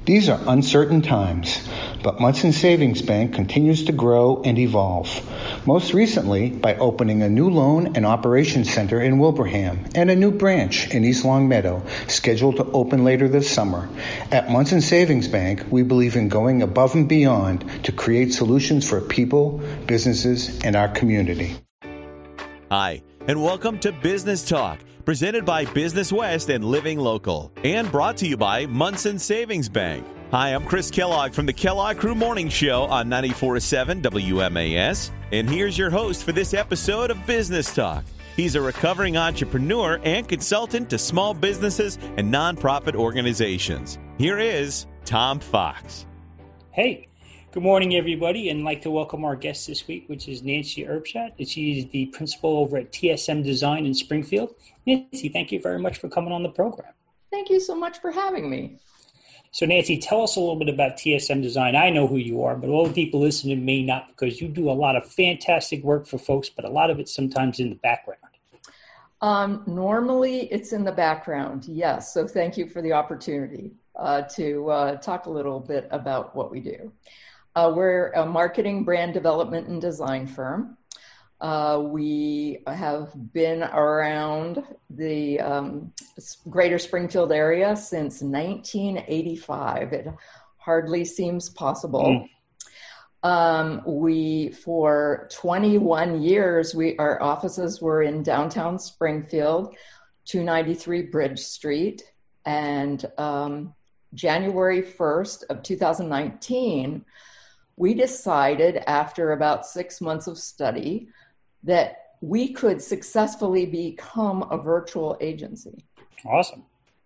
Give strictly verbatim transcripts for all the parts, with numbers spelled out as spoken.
These are uncertain times, but Munson Savings Bank continues to grow and evolve. Most recently, by opening a new loan and operations center in Wilbraham and a new branch in East Longmeadow, scheduled to open later this summer. At Munson Savings Bank, we believe in going above and beyond to create solutions for people, businesses, and our community. Hi, and welcome to Business Talk, presented by Business West and Living Local, and brought to you by Munson Savings Bank. Hi, I'm Chris Kellogg from the Kellogg Crew Morning Show on ninety-four point seven W M A S, and here's your host for this episode of Business Talk. He's a recovering entrepreneur and consultant to small businesses and nonprofit organizations. Here is Tom Fox. Hey. Good morning, everybody, and I'd like to welcome our guest this week, which is Nancy Erbschat. She's the principal over at T S M Design in Springfield. Nancy, thank you very much for coming on the program. Thank you so much for having me. So, Nancy, tell us a little bit about T S M Design. I know who you are, but all the people listening may not, because you do a lot of fantastic work for folks, but a lot of it sometimes in the background. Um, normally, it's in the background, yes. So thank you for the opportunity uh, to uh, talk a little bit about what we do. Uh, we're a marketing, brand development, and design firm. Uh, we have been around the um, greater Springfield area since nineteen eighty-five. It hardly seems possible. Mm. Um, we, for twenty-one years, we our offices were in downtown Springfield, two ninety-three Bridge Street, and um, January first of two thousand nineteen, we decided after about six months of study that we could successfully become a virtual agency. Awesome.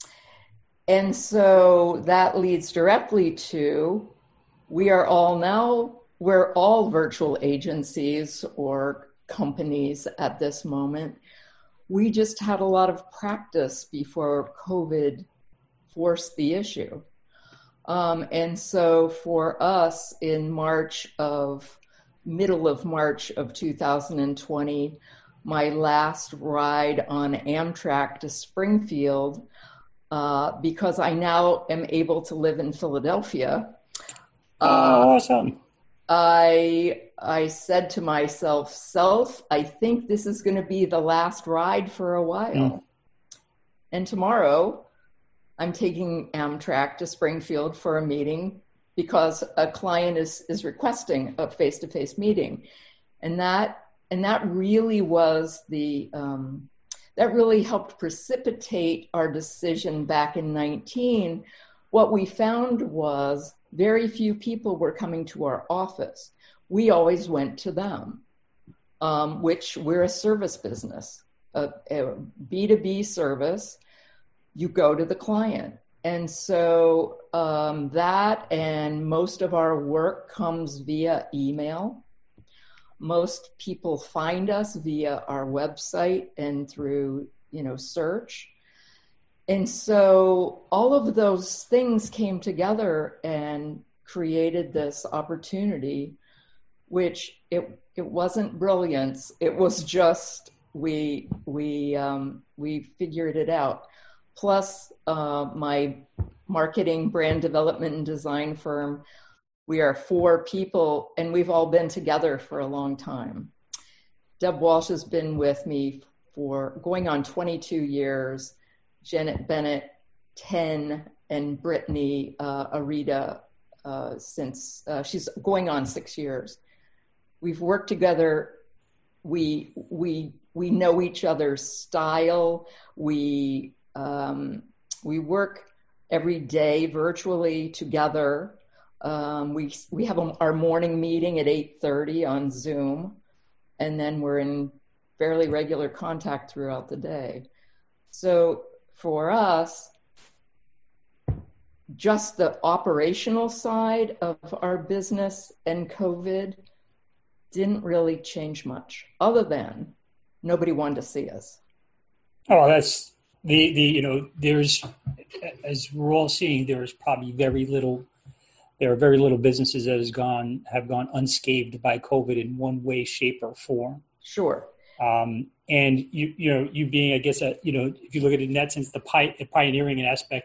And so that leads directly to, we are all now, we're all virtual agencies or companies at this moment. We just had a lot of practice before COVID forced the issue. Um, and so for us in March of, middle of March of two thousand twenty, my last ride on Amtrak to Springfield, uh, because I now am able to live in Philadelphia. Uh, awesome. I, I said to myself, self, I think this is going to be the last ride for a while. Mm. And tomorrow, I'm taking Amtrak to Springfield for a meeting because a client is, is requesting a face-to-face meeting. And that, and that really was the, um, that really helped precipitate our decision back in nineteen. What we found was very few people were coming to our office. We always went to them, um, which we're a service business, a, a B two B service. You go to the client. And so um, that and most of our work comes via email. Most people find us via our website and through, you know, search. And so all of those things came together and created this opportunity, which it it wasn't brilliance. It was just, we, we, um, we figured it out. Plus uh, my marketing, brand development, and design firm, we are four people, and we've all been together for a long time. Deb Walsh has been with me for going on twenty-two years, Janet Bennett, ten, and Brittany uh, Arita uh, since, uh, she's going on six years. We've worked together. We, we, we know each other's style. We, Um, we work every day virtually together. Um, we we have a, our morning meeting at eight thirty on Zoom, and then we're in fairly regular contact throughout the day. So for us, just the operational side of our business and COVID didn't really change much, other than nobody wanted to see us. Oh, that's... The, the you know, there's, as we're all seeing, there is probably very little, there are very little businesses that has gone, have gone unscathed by COVID in one way, shape, or form. Sure. Um, and you, you know, you being, I guess, a, you know, if you look at it in that sense, the, pi- the pioneering aspect of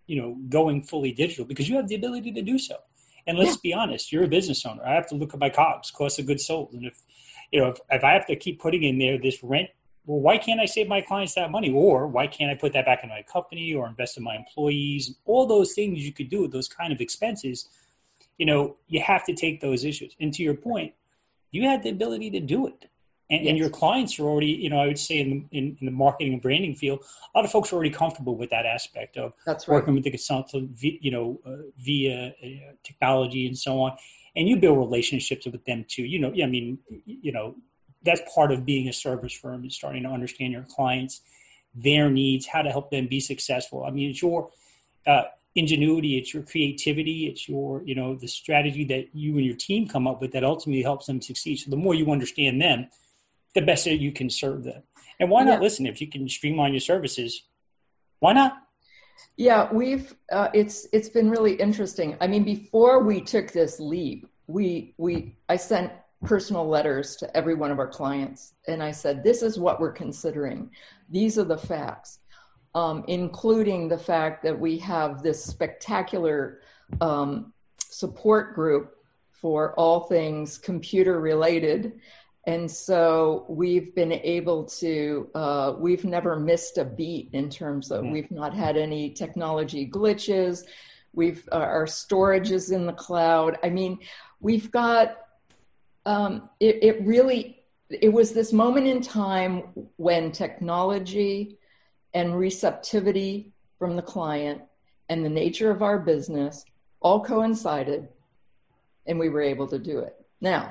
you know, going fully digital because you have the ability to do so. And let's yeah. be honest, you're a business owner. I have to look at my COGS, cost of goods sold. And if, you know, if, if I have to keep putting in there this rent, well, why can't I save my clients that money? Or why can't I put that back in my company or invest in my employees? All those things you could do with those kind of expenses, you know, you have to take those issues. And to your point, you had the ability to do it. And, yes. and your clients are already, you know, I would say in the, in, in the marketing and branding field, a lot of folks are already comfortable with that aspect of That's right. working with the consultant, you know, uh, via uh, technology and so on. And you build relationships with them too. You know, yeah, I mean, you know, that's part of being a service firm is starting to understand your clients, their needs, how to help them be successful. I mean, it's your uh, ingenuity, it's your creativity, it's your, you know, the strategy that you and your team come up with that ultimately helps them succeed. So the more you understand them, the better you can serve them. And why not yeah. listen? If you can streamline your services, why not? Yeah, we've uh, it's it's been really interesting. I mean, before we took this leap, we we I sent personal letters to every one of our clients, and I said, "This is what we're considering. These are the facts, um, including the fact that we have this spectacular um, support group for all things computer related." And so we've been able to, uh, we've never missed a beat in terms of, mm-hmm. we've not had any technology glitches. We've, uh, our storage is in the cloud. I mean, we've got, um, it, it really, it was this moment in time when technology and receptivity from the client and the nature of our business all coincided, and we were able to do it. Now,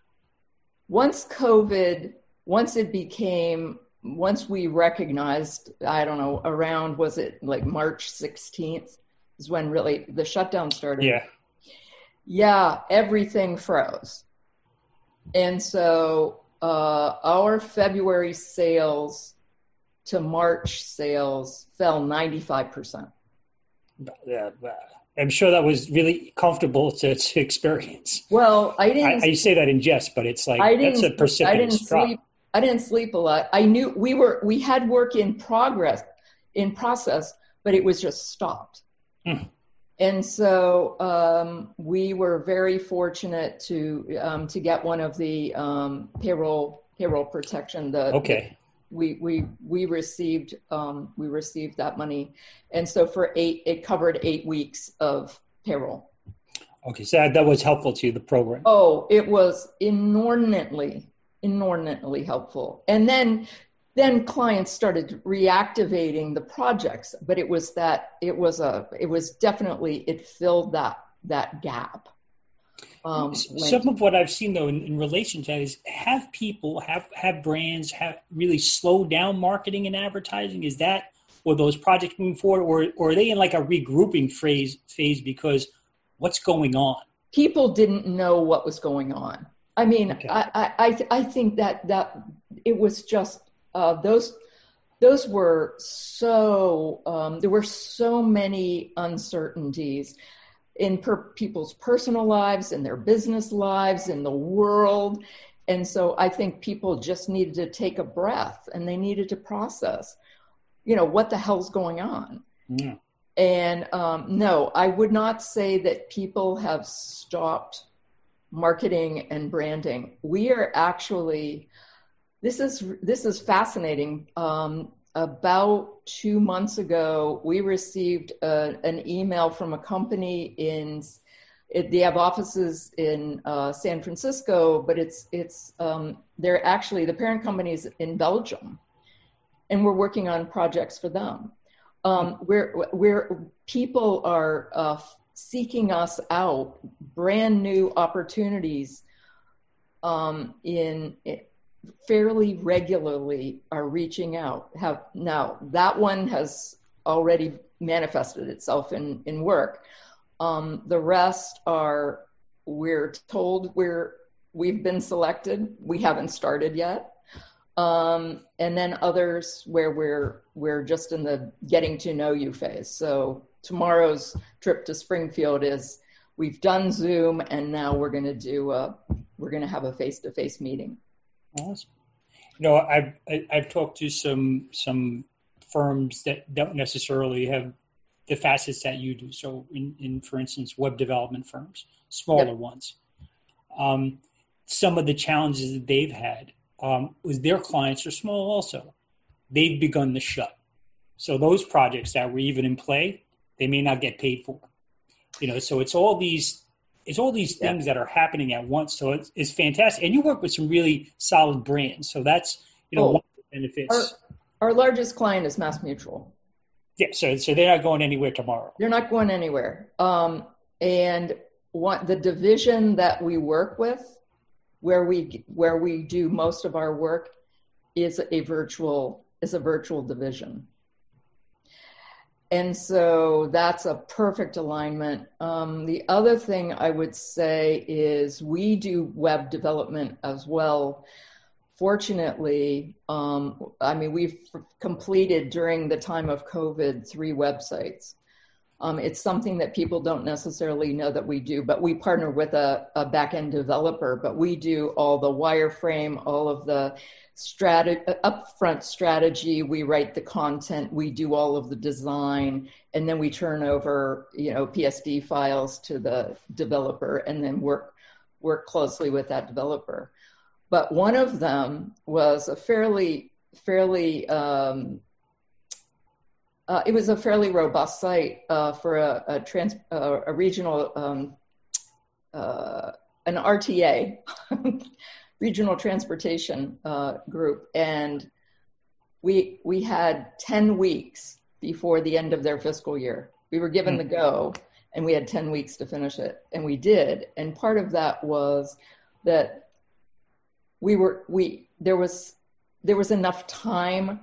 Once COVID, once it became, once we recognized, I don't know, around, was it like March sixteenth is when really the shutdown started. Yeah. Yeah, everything froze. And so uh, our February sales to March sales fell ninety-five percent. Yeah, I'm sure that was really comfortable to, to experience. Well, I didn't. I, I say that in jest, but it's like that's a precipitous I didn't drop. Sleep, I didn't sleep a lot. I knew we were we had work in progress, in process, but it was just stopped. Mm. And so um, we were very fortunate to um, to get one of the um, payroll payroll protection. The okay. The, we we we received um, we received that money, and so for eight it covered eight weeks of payroll. Okay, so that, that was helpful to you, the program. Oh, it was inordinately inordinately helpful, and then then clients started reactivating the projects, but it was that it was a it was definitely it filled that that gap. Um, Some of what I've seen, though, in, in relation to that is have people, have, have brands have really slowed down marketing and advertising? Is that, or those projects moving forward, or, or are they in like a regrouping phase, phase because what's going on? People didn't know what was going on. I mean, okay. I, I, I think that, that it was just, uh, those, those were so, um, there were so many uncertainties in per- people's personal lives, in their business lives, in the world. And so I think people just needed to take a breath and they needed to process, you know, what the hell's going on? Yeah. And um, no, I would not say that people have stopped marketing and branding. We are actually, this is, this is fascinating. Um, About two months ago, we received a, an email from a company in, it, they have offices in uh, San Francisco, but it's, it's um, they're actually, the parent company is in Belgium, and we're working on projects for them. Um, where, where people are uh, seeking us out, brand new opportunities um, in, in fairly regularly are reaching out. Have now that one has already manifested itself in, in work. Um, the rest are, we're told we're, we've been selected. We haven't started yet. Um, and then others where we're, we're just in the getting to know you phase. So tomorrow's trip to Springfield is we've done Zoom and now we're going to do a, we're going to have a face-to-face meeting. Awesome. You know, I've I've talked to some some firms that don't necessarily have the facets that you do. So in, in for instance, web development firms, smaller yep. ones, um, some of the challenges that they've had um, was their clients are small also. They've begun to shut. So those projects that were even in play, they may not get paid for. You know, so it's all these it's all these things yeah. that are happening at once. So it's, it's fantastic. And you work with some really solid brands. So that's, you know, oh, one of the benefits. Our, our largest client is MassMutual. Yeah, so so they're not going anywhere tomorrow. They're not going anywhere. Um, and what the division that we work with, where we where we do most of our work, is a virtual is a virtual division. And so that's a perfect alignment. Um, the other thing I would say is we do web development as well. Fortunately, um, I mean, we've completed during the time of COVID three websites. Um, it's something that people don't necessarily know that we do, but we partner with a, a back-end developer, but we do all the wireframe, all of the Strat- upfront strategy, we write the content, we do all of the design, and then we turn over, you know, P S D files to the developer and then work work closely with that developer. But one of them was a fairly, fairly, um, uh, it was a fairly robust site uh, for a, a, trans, uh, a regional, um, uh, an R T A, regional transportation uh, group. And we we had ten weeks before the end of their fiscal year. We were given mm-hmm. the go, and we had ten weeks to finish it. And we did. And part of that was that we were, we, there was, there was enough time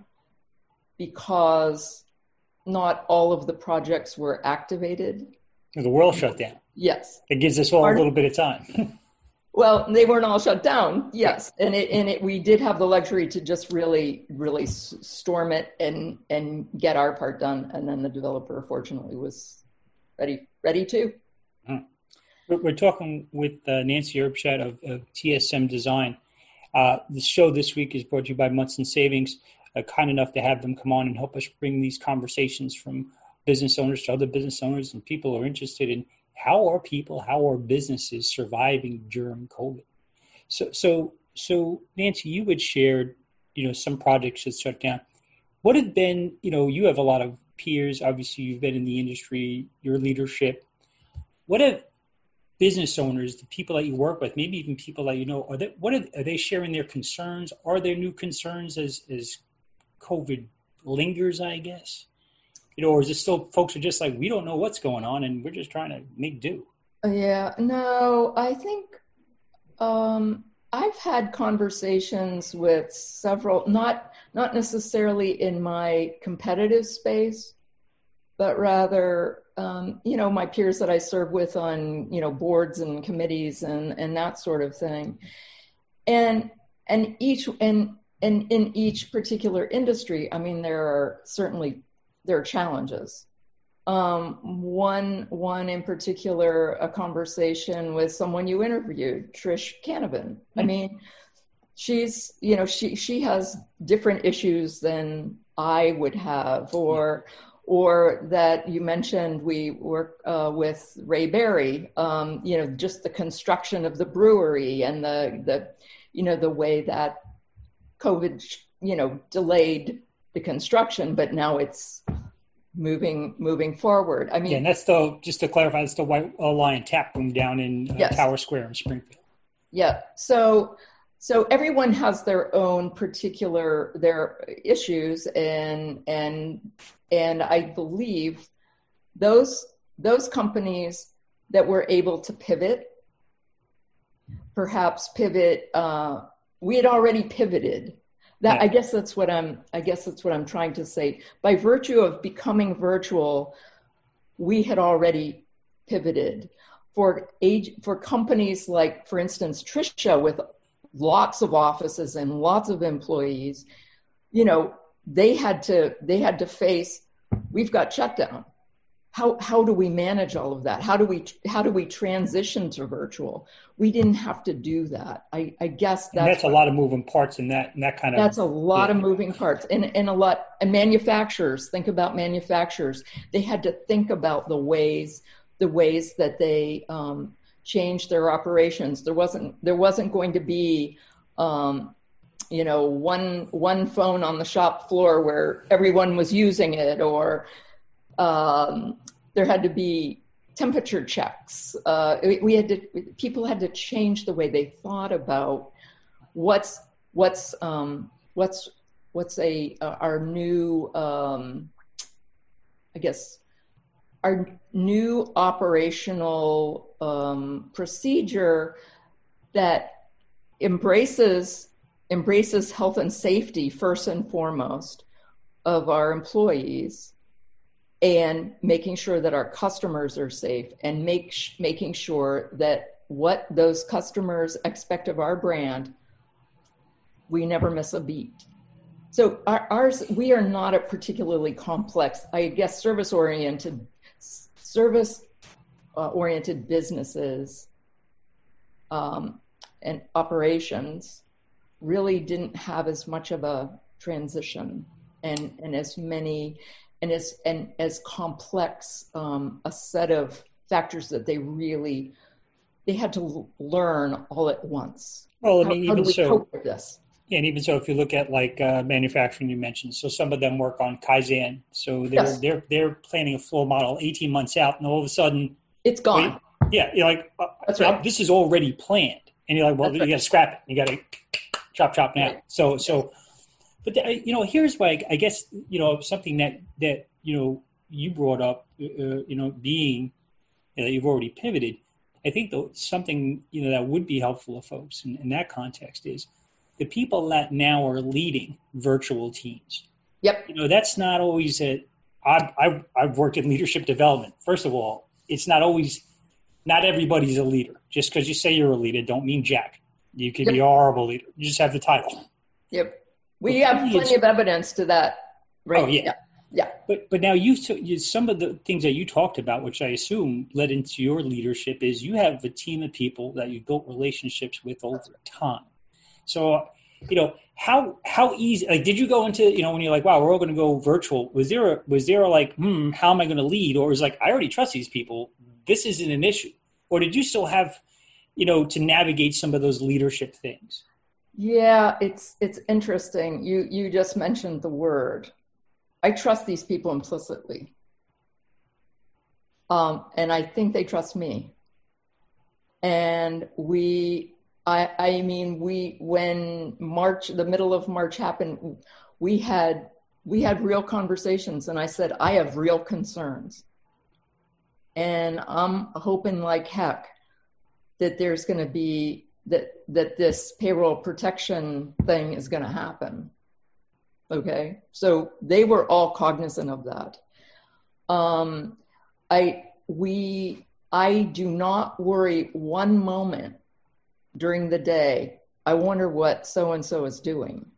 because not all of the projects were activated. The world shut down. Yes. It gives us all part a little bit of time. Well, they weren't all shut down, yes, and it and it we did have the luxury to just really, really s- storm it and and get our part done, and then the developer, fortunately, was ready ready too. Mm-hmm. We're talking with uh, Nancy Erbshat of, of T S M Design. Uh, the show this week is brought to you by Munson Savings, uh, kind enough to have them come on and help us bring these conversations from business owners to other business owners and people who are interested in how are people, how are businesses surviving during COVID? So, so, so Nancy, you had shared, you know, some projects that shut down. What have been, you know, you have a lot of peers. Obviously, you've been in the industry, your leadership. What have business owners, the people that you work with, maybe even people that you know, are they, what are, are they sharing their concerns? Are there new concerns as as COVID lingers, I guess? You know, or is it still folks are just like, we don't know what's going on and we're just trying to make do? Yeah, no, I think um, I've had conversations with several, not not necessarily in my competitive space, but rather, um, you know, my peers that I serve with on, you know, boards and committees and, and that sort of thing. And and each and and in each particular industry, I mean, there are certainly there are challenges. Um, one, one in particular, a conversation with someone you interviewed, Trish Canavan. Mm-hmm. I mean, she's, you know, she, she has different issues than I would have, or, or that you mentioned, we work uh, with Ray Berry, um, you know, just the construction of the brewery and the, the, you know, the way that COVID, you know, delayed the construction, but now it's moving moving forward. I mean, yeah, and that's the, just to clarify, that's the White Lion Tap Room down in uh, yes. Tower Square in Springfield. Yeah. So so everyone has their own particular their issues, and and and I believe those those companies that were able to pivot, perhaps pivot. Uh, we had already pivoted. That, I guess that's what I'm, I guess that's what I'm trying to say. By virtue of becoming virtual, we had already pivoted. For age, for companies like, for instance, Trisha, with lots of offices and lots of employees, you know, they had to, they had to face, we've got shutdown. how how do we manage all of that? How do we how do we transition to virtual? We didn't have to do that. I, I guess that's, and that's a lot of moving parts in that in that kind of. That's a lot yeah. of moving parts, and and a lot. And manufacturers, think about manufacturers. They had to think about the ways the ways that they um, changed their operations. There wasn't there wasn't going to be. Um, you know, one one phone on the shop floor where everyone was using it, or um, there had to be temperature checks. Uh, we, we had to, people had to change the way they thought about what's what's um, what's what's a uh, our new, um, I guess, our new operational um, procedure that embraces. embraces health and safety first and foremost of our employees, and making sure that our customers are safe, and make making sure that what those customers expect of our brand, we never miss a beat. So our, ours, we are not a particularly complex, I guess, service-oriented, service-oriented uh, businesses um, and operations really didn't have as much of a transition and, and as many and as and as complex um, a set of factors that they really they had to learn all at once. Well, I how, mean, how even do we so, cope with this? Yeah, and even so, if you look at like uh, manufacturing, you mentioned, so some of them work on Kaizen, so they're Yes. they're they're planning a flow model eighteen months out, and all of a sudden It's gone. wait, yeah, you're like, uh, That's right. this is already planned, and you're like, well, That's you right. got to scrap it, you got to chop chop now. Right. So so, but the, you know, here's why I guess you know something that that you know you brought up, uh, you know, being that uh, you've already pivoted. I think though something you know that would be helpful to folks in, in that context is the people that now are leading virtual teams. Yep. You know, that's not always a. I've I've, I've worked in leadership development. First of all, it's not always. Not everybody's a leader. Just because you say you're a leader, don't mean jack. You could Yep. be a horrible leader. You just have the title. Yep. We But have is- plenty of evidence to that. Right. Oh, yeah. Yeah. Yeah. But but now you, you some of the things that you talked about, which I assume led into your leadership, is you have a team of people that you built relationships with over time. So, you know, how how easy? Like, did you go into you know when you're like, wow, we're all going to go virtual? Was there a, was there a like, hmm, how am I going to lead? Or was like, I already trust these people. This isn't an issue. Or did you still have, you know, to navigate some of those leadership things? Yeah, it's it's interesting. You you just mentioned the word. I trust these people implicitly. Um, and I think they trust me. And we, I, I mean, we, when March, the middle of March happened, we had, we had real conversations, and I said, I have real concerns. And I'm hoping like heck that there's going to be, that, that this payroll protection thing is going to happen. Okay. So they were all cognizant of that. Um, I, we, I do not worry one moment during the day. I wonder what so-and-so is doing.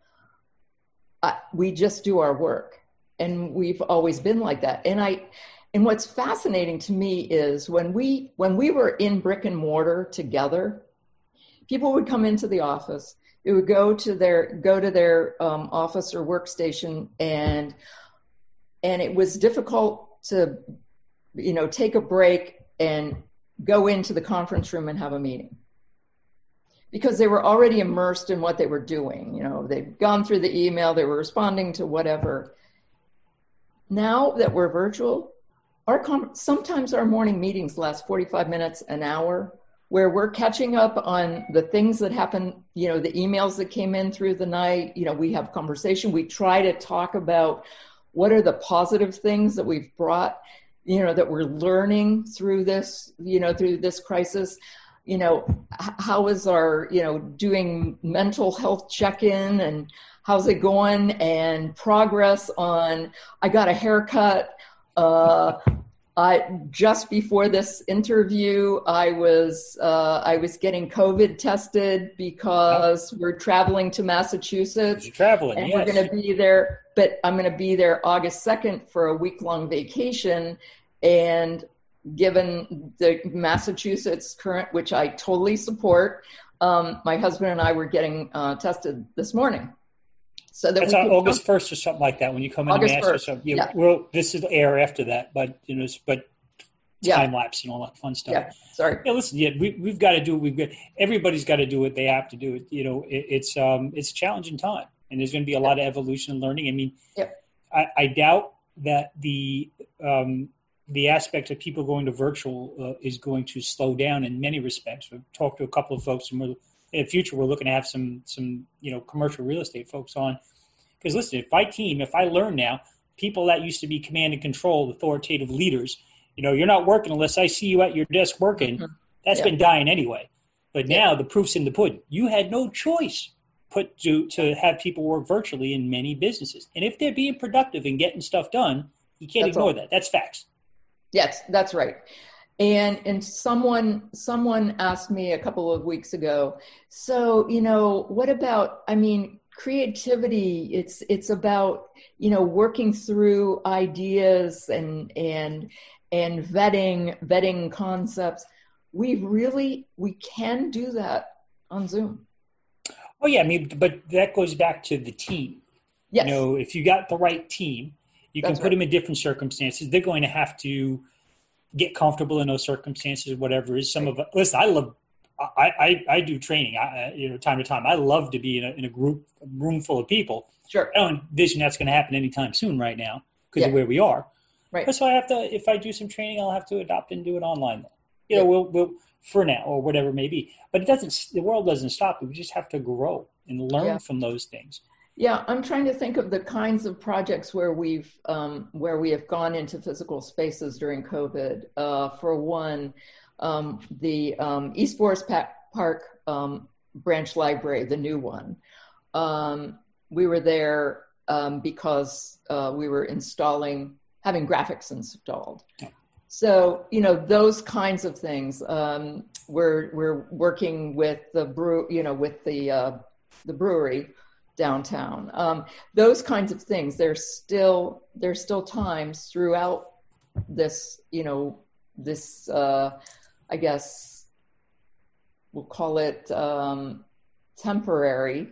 I, we just do our work, and we've always been like that. And I, and what's fascinating to me is when we, when we were in brick and mortar together, people would come into the office. They would go to their go to their um, office or workstation, and and it was difficult to, you know, take a break and go into the conference room and have a meeting, because they were already immersed in what they were doing. You know, they'd gone through the email, they were responding to whatever. Now that we're virtual, our com- sometimes our morning meetings last forty-five minutes, an hour, where we're catching up on the things that happened, you know, the emails that came in through the night. You know, we have conversation. We try to talk about what are the positive things that we've brought, you know, that we're learning through this, you know, through this crisis. You know, how is our, you know, doing mental health check-in, and how's it going, and progress on, I got a haircut, uh, I, just before this interview, I was uh, I was getting COVID tested because oh. we're traveling to Massachusetts. You're traveling, and yes. We're going to be there, but I'm going to be there August second for a week-long vacation, And given the Massachusetts current, which I totally support, um, my husband and I were getting uh, tested this morning. So that That's we on could August come. first or something like that when you come in August Mass or first. something. Yeah, Yeah. Well, this is air after that, but you know, but Yeah. time lapse and all that fun stuff. Yeah, sorry. Yeah, listen, yeah, we we've got to do we've got everybody's got to do what they have to do. You know, it, it's um it's a challenging time, and there's going to be a lot of evolution and learning. I mean, Yep. I, I doubt that the um the aspect of people going to virtual uh, is going to slow down in many respects. We've talked to a couple of folks, and we're in the future we're looking to have some some you know commercial real estate folks on. Because listen, if I team, if I learn now, people that used to be command and control, authoritative leaders, you know, you're not working unless I see you at your desk working. Mm-hmm. That's yeah. been dying anyway. But yeah. now the proof's in the pudding. You had no choice put to to have people work virtually in many businesses. And if they're being productive and getting stuff done, you can't that's ignore all. that. That's facts. Yes, that's right. And and someone someone asked me a couple of weeks ago, so, you know, what about, I mean, creativity, it's it's about, you know, working through ideas and and and vetting vetting concepts. We really we can do that on Zoom. Oh yeah, I mean, but that goes back to the team. Yes. You know, if you got the right team, you That's can put right. them in different circumstances. They're going to have to get comfortable in those circumstances, whatever it is. Some right. of listen, I love I, I, I do training, I, you know, time to time. I love to be in a, in a group, a room full of people. Sure. I don't envision that's going to happen anytime soon right now because yeah. of where we are. Right. But so I have to, if I do some training, I'll have to adopt and do it online. Though. You know, yeah. we'll, we'll, for now or whatever it may be. But it doesn't, the world doesn't stop. We just have to grow and learn yeah. from those things. Yeah, I'm trying to think of the kinds of projects where we've um, where we have gone into physical spaces during COVID. Uh, for one, um, the um, East Forest Park um, branch library, the new one. Um, we were there um, because uh, we were installing, having graphics installed. Yeah. So, you know, those kinds of things. Um, we're we're working with the brew, you know, with the uh, the brewery downtown. Um, those kinds of things. There's still there's still times throughout this, you know, this uh, I guess we'll call it um, temporary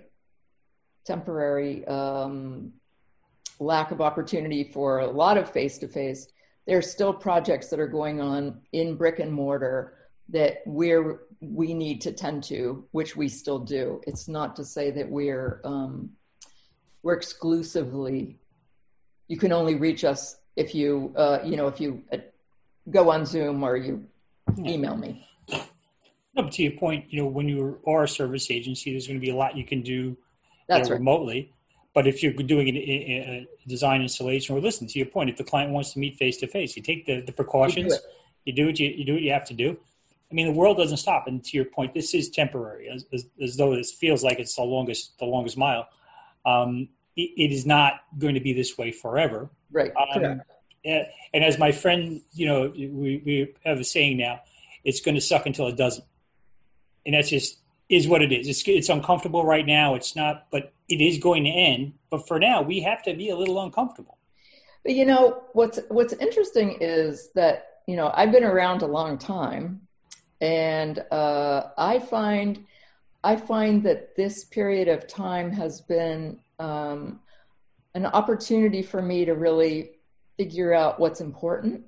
temporary um, lack of opportunity for a lot of face-to-face. There's still projects that are going on in brick and mortar that we're we need to tend to, which we still do. It's not to say that we're um, we're exclusively. You can only reach us if you uh, you know if you go on Zoom or you email me. No, but to your point, you know, when you are a service agency, there's going to be a lot you can do That's you know, right. remotely. But if you're doing a, a design installation, or listen to your point, if the client wants to meet face to face, you take the, the precautions. You do, you do what you, you do what you have to do. I mean, the world doesn't stop. And to your point, this is temporary, as, as, as though this feels like it's the longest the longest mile. Um, it, it is not going to be this way forever. Right. Um, and, and as my friend, you know, we, we have a saying now, it's going to suck until it doesn't. And that's just is what it is. It's, it's uncomfortable right now. It's not, but it is going to end. But for now, we have to be a little uncomfortable. But, you know, what's what's interesting is that, you know, I've been around a long time. And uh, I find I find that this period of time has been um, an opportunity for me to really figure out what's important.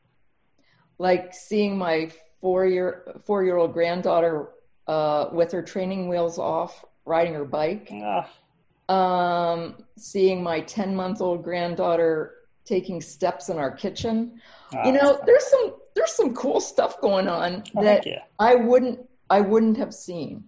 Like seeing my four-year four-year-old granddaughter uh, with her training wheels off, riding her bike. Ah. Um, seeing my ten-month-old granddaughter taking steps in our kitchen. Ah. You know, there's some there's some cool stuff going on oh, that yeah. I wouldn't I wouldn't have seen.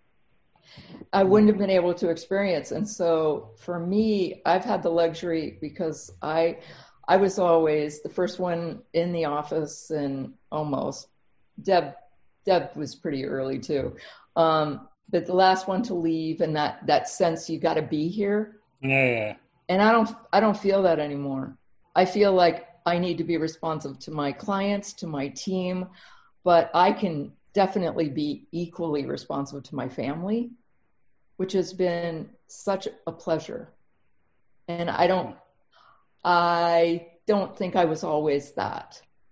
I wouldn't have been able to experience. And so for me, I've had the luxury because I I was always the first one in the office, and almost Deb Deb was pretty early too. Um, but the last one to leave, and that that sense you got to be here. Yeah, yeah. And I don't I don't feel that anymore. I feel like I need to be responsive to my clients, to my team, but I can definitely be equally responsive to my family, which has been such a pleasure. And I don't, I don't think I was always that.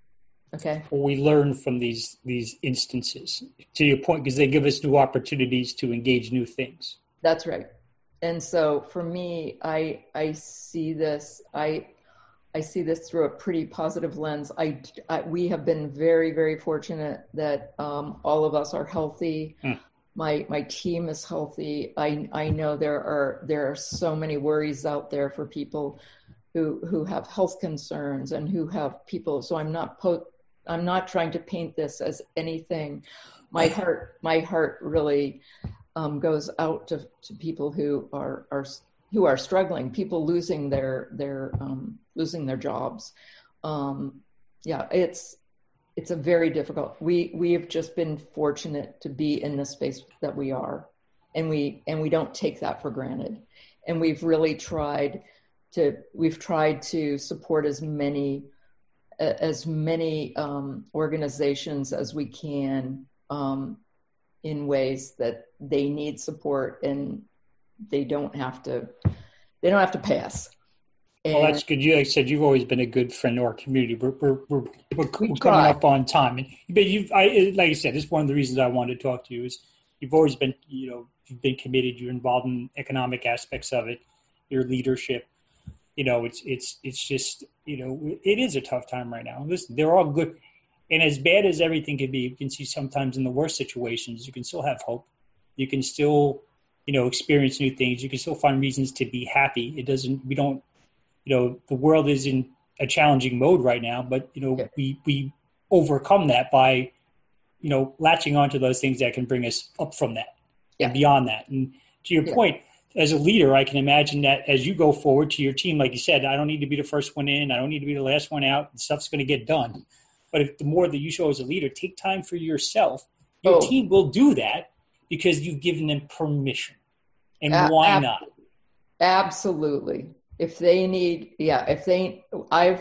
Okay. We learn from these these instances, to your point, because they give us new opportunities to engage new things. That's right. And so for me, I I see this I I see this through a pretty positive lens. I, I we have been very very fortunate that um, all of us are healthy. Mm. My my team is healthy. I I know there are there are so many worries out there for people who who have health concerns and who have people. So I'm not po- I'm not trying to paint this as anything. My heart, my heart really um, goes out to, to people who are, are who are struggling. People losing their their um, losing their jobs. Um, yeah, it's it's a very difficult. We we have just been fortunate to be in the space that we are, and we and we don't take that for granted. And we've really tried to we've tried to support as many. as many um, organizations as we can um, in ways that they need support and they don't have to, they don't have to pay us. And well, that's good. You like I said, you've always been a good friend to our community. We're, we're, we're, we're, we we're coming up on time. And, but you've, I, like I said, it's one of the reasons I wanted to talk to you is you've always been, you know, you've been committed. You're involved in economic aspects of it, your leadership. You know, it's it's it's just, you know, it is a tough time right now. Listen, they're all good. And as bad as everything can be, you can see sometimes in the worst situations, you can still have hope. You can still, you know, experience new things. You can still find reasons to be happy. It doesn't, we don't, you know, the world is in a challenging mode right now, but, you know, yeah. we, we overcome that by, you know, latching onto those things that can bring us up from that yeah. and beyond that. And to your yeah. point, as a leader, I can imagine that as you go forward to your team, like you said, I don't need to be the first one in. I don't need to be the last one out. And stuff's going to get done. But if the more that you show as a leader, take time for yourself, your oh. team will do that because you've given them permission. And uh, why ab- not? Absolutely. If they need, yeah, if they, I've,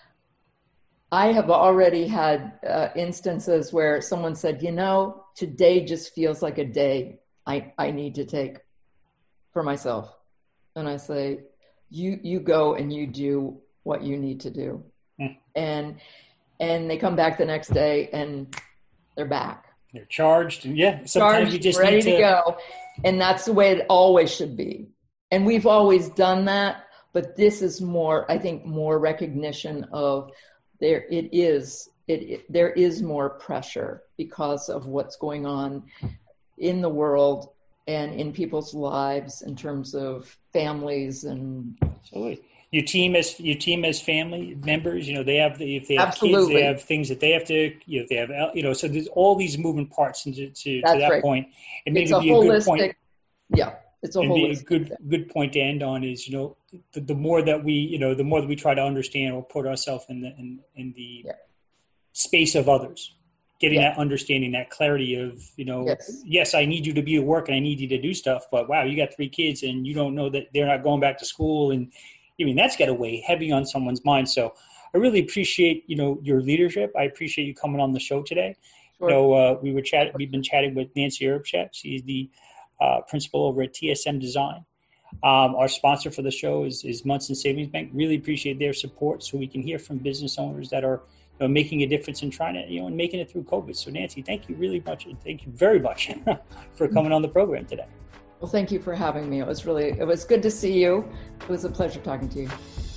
I have already had uh, instances where someone said, you know, today just feels like a day I, I need to take for myself. And I say, you, you go and you do what you need to do. Mm. And, and they come back the next day and they're back. They're charged. And yeah, sometimes charged, you just ready need to... to go. And that's the way it always should be. And we've always done that, but this is more, I think, more recognition of there, it is, it, it there is more pressure because of what's going on in the world and in people's lives in terms of families and absolutely. Your team as your team as family members, you know, they have the, if they have absolutely. kids, they have things that they have to, you know, if they have, you know, so there's all these moving parts into to, to that right. point. And maybe it's be a, a good point. Yeah, it's a whole good thing. good point to end on is, you know, the, the more that we, you know, the more that we try to understand or put ourselves in the in, in the yeah. space of others. Getting yeah. that understanding, that clarity of, you know, yes. yes, I need you to be at work and I need you to do stuff, but wow, you got three kids and you don't know that they're not going back to school. And I mean, that's got to weigh heavy on someone's mind. So I really appreciate, you know, your leadership. I appreciate you coming on the show today. Sure. You know, uh, we were chatting, we've been chatting with Nancy Erbshat. She's the uh, principal over at T S M Design. Um, our sponsor for the show is, is Munson Savings Bank. Really appreciate their support so we can hear from business owners that are, you know, making a difference and trying to, you know, and making it through COVID. So Nancy, thank you really much. Thank you very much for coming on the program today. Well, thank you for having me. It was really, it was good to see you. It was a pleasure talking to you.